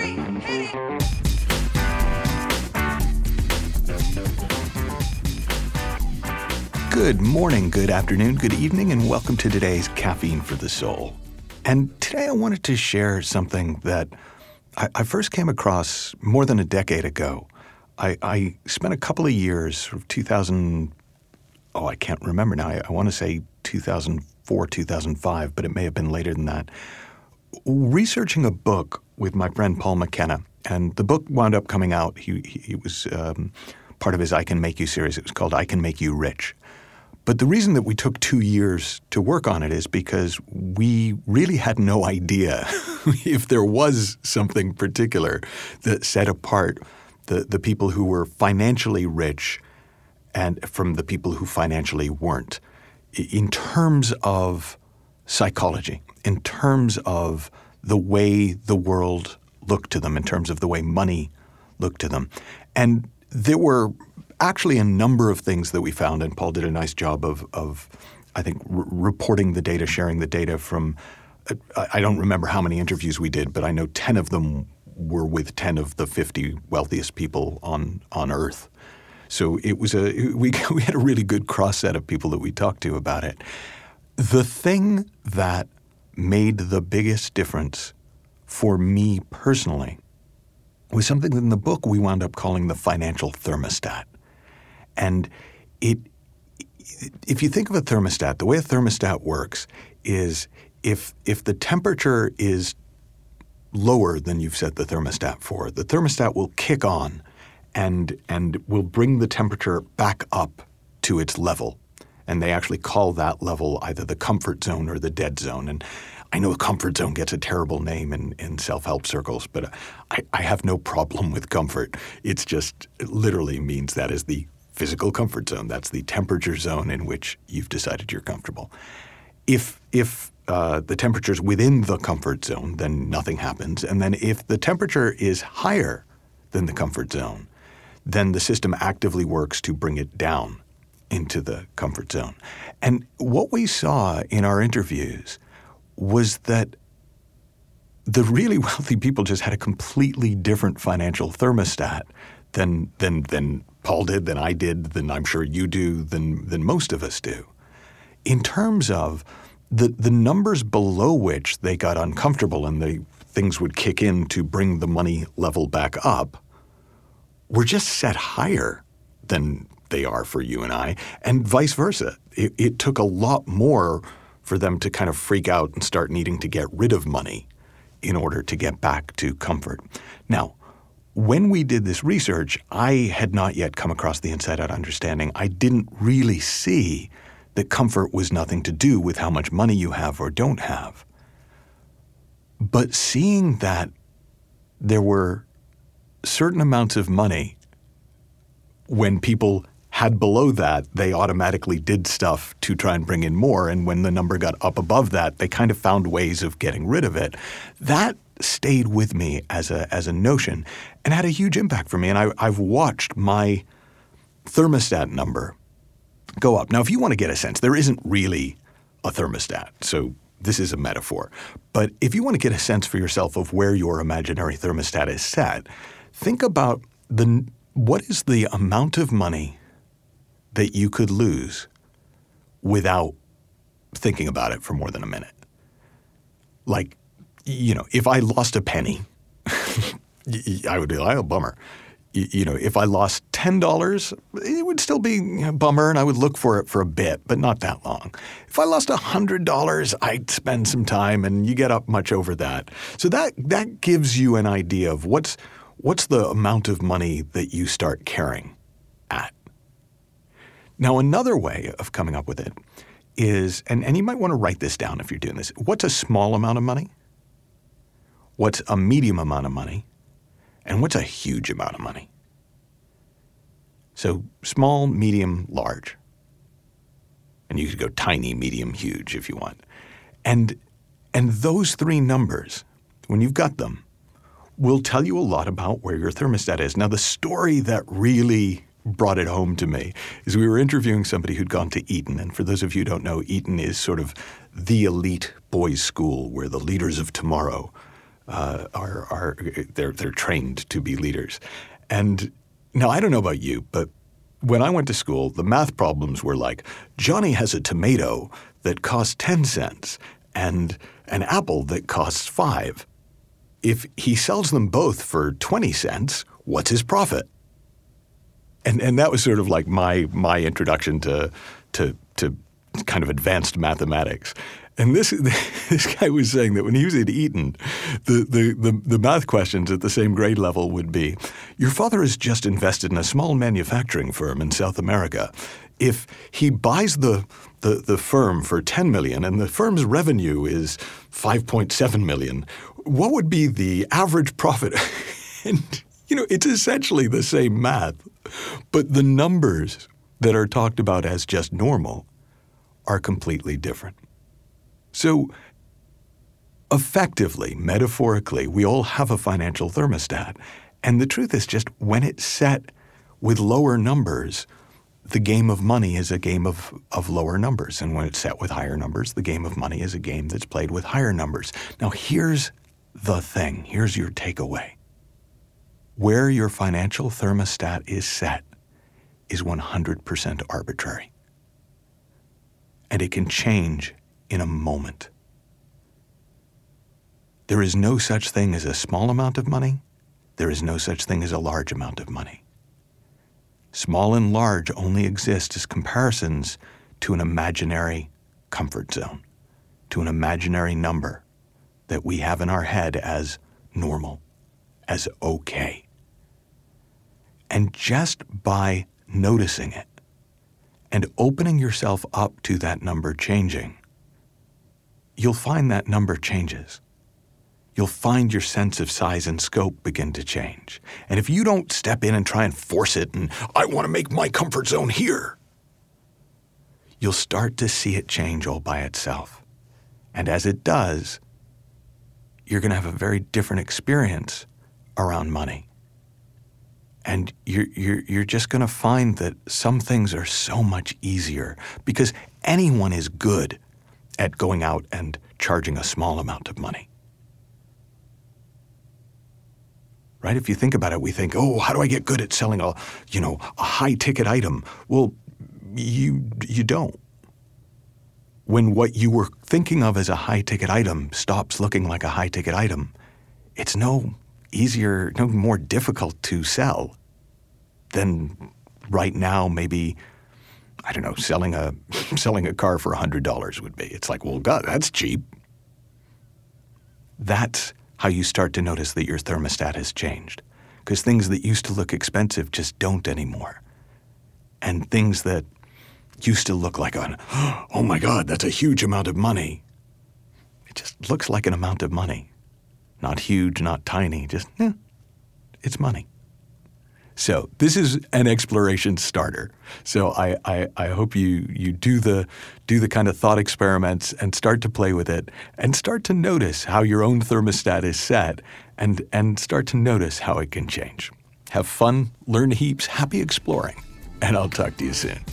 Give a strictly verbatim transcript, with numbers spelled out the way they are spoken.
three, hit it. Good morning, good afternoon, good evening, and welcome to today's Caffeine for the Soul. And today I wanted to share something that I, I first came across more than a decade ago. I, I spent a couple of years, sort of two thousand, oh, I can't remember now. I, I want to say two thousand four, two thousand five, but it may have been later than that, researching a book with my friend Paul McKenna. And the book wound up coming out. He, he, he was um, part of his I Can Make You series. It was called I Can Make You Rich. But the reason that we took two years to work on it is because we really had no idea if there was something particular that set apart the, the people who were financially rich and from the people who financially weren't, in terms of psychology, in terms of the way the world looked to them, in terms of the way money looked to them. And there were actually a number of things that we found, and Paul did a nice job of, of I think, r- reporting the data, sharing the data from, uh, I don't remember how many interviews we did, but I know ten of them were with ten of the fifty wealthiest people on, on Earth. So it was a, we, we had a really good cross set of people that we talked to about it. The thing that made the biggest difference for me personally was something in the book we wound up calling the financial thermostat. And it, if you think of a thermostat, the way a thermostat works is if if the temperature is lower than you've set the thermostat for, the thermostat will kick on and and will bring the temperature back up to its level. And they actually call that level either the comfort zone or the dead zone. And I know the comfort zone gets a terrible name in, in self-help circles, but I, I have no problem with comfort. It's just, it literally means that is the physical comfort zone. That's the temperature zone in which you've decided you're comfortable. If if uh, the temperature's within the comfort zone, then nothing happens. And then if the temperature is higher than the comfort zone, then the system actively works to bring it down into the comfort zone. And what we saw in our interviews was that the really wealthy people just had a completely different financial thermostat than than than Paul did, than I did, than I'm sure you do, than than most of us do. In terms of the the numbers below which they got uncomfortable and the things would kick in to bring the money level back up were just set higher than they are for you and I, and vice versa. It, it took a lot more for them to kind of freak out and start needing to get rid of money in order to get back to comfort. Now, when we did this research, I had not yet come across the inside-out understanding. I didn't really see that comfort was nothing to do with how much money you have or don't have. But seeing that there were certain amounts of money, when people had below that, they automatically did stuff to try and bring in more. And when the number got up above that, they kind of found ways of getting rid of it. That stayed with me as a as a notion and had a huge impact for me. And I, I've watched my thermostat number go up. Now, if you want to get a sense, there isn't really a thermostat. So this is a metaphor. But if you want to get a sense for yourself of where your imaginary thermostat is set, think about the what is the amount of money that you could lose without thinking about it for more than a minute. Like, you know, if I lost a penny, I would be like, oh, bummer. You know, if I lost ten dollars, it would still be a bummer, and I would look for it for a bit, but not that long. If I lost one hundred dollars, I'd spend some time, and you get up much over that. So that that gives you an idea of what's what's the amount of money that you start caring at. Now, another way of coming up with it is, and, and you might want to write this down if you're doing this, what's a small amount of money? What's a medium amount of money? And what's a huge amount of money? So small, medium, large. And you could go tiny, medium, huge if you want. And and those three numbers, when you've got them, will tell you a lot about where your thermostat is. Now, the story that really brought it home to me is we were interviewing somebody who'd gone to Eton. And for those of you who don't know, Eton is sort of the elite boys' school where the leaders of tomorrow uh, are are they're they're trained to be leaders. And now I don't know about you, but when I went to school, the math problems were like, Johnny has a tomato that costs ten cents and an apple that costs five. If he sells them both for twenty cents, what's his profit? And and that was sort of like my my introduction to to to kind of advanced mathematics. And this this guy was saying that when he was at Eton, the, the, the, the math questions at the same grade level would be, your father has just invested in a small manufacturing firm in South America. If he buys the, the, the firm for ten million dollars and the firm's revenue is five point seven million dollars, what would be the average profit? And, you know, it's essentially the same math, but the numbers that are talked about as just normal are completely different. So effectively, metaphorically, we all have a financial thermostat. And the truth is just when it's set with lower numbers, the game of money is a game of, of lower numbers. And when it's set with higher numbers, the game of money is a game that's played with higher numbers. Now, here's the thing. Here's your takeaway. Where your financial thermostat is set is one hundred percent arbitrary. And it can change in a moment. There is no such thing as a small amount of money. There is no such thing as a large amount of money. Small and large only exist as comparisons to an imaginary comfort zone, to an imaginary number that we have in our head as normal, as okay. And just by noticing it and opening yourself up to that number changing, you'll find that number changes. You'll find your sense of size and scope begin to change. And if you don't step in and try and force it and, I want to make my comfort zone here, you'll start to see it change all by itself. And as it does, you're going to have a very different experience around money. And you're, you're, you're just going to find that some things are so much easier because anyone is good at going out and charging a small amount of money. Right? If you think about it, we think, oh, how do I get good at selling a, you know, a high-ticket item? Well, you you don't. When what you were thinking of as a high-ticket item stops looking like a high-ticket item, it's no easier, no more difficult to sell than right now maybe, I don't know, selling a selling a car for one hundred dollars would be. It's like, well, God, that's cheap. That's how you start to notice that your thermostat has changed. Because things that used to look expensive just don't anymore. And things that used to look like, an, oh my God, that's a huge amount of money. It just looks like an amount of money. Not huge, not tiny, just, eh, it's money. So this is an exploration starter. So I, I, I hope you you do the do the kind of thought experiments and start to play with it and start to notice how your own thermostat is set and, and start to notice how it can change. Have fun, learn heaps, happy exploring, and I'll talk to you soon.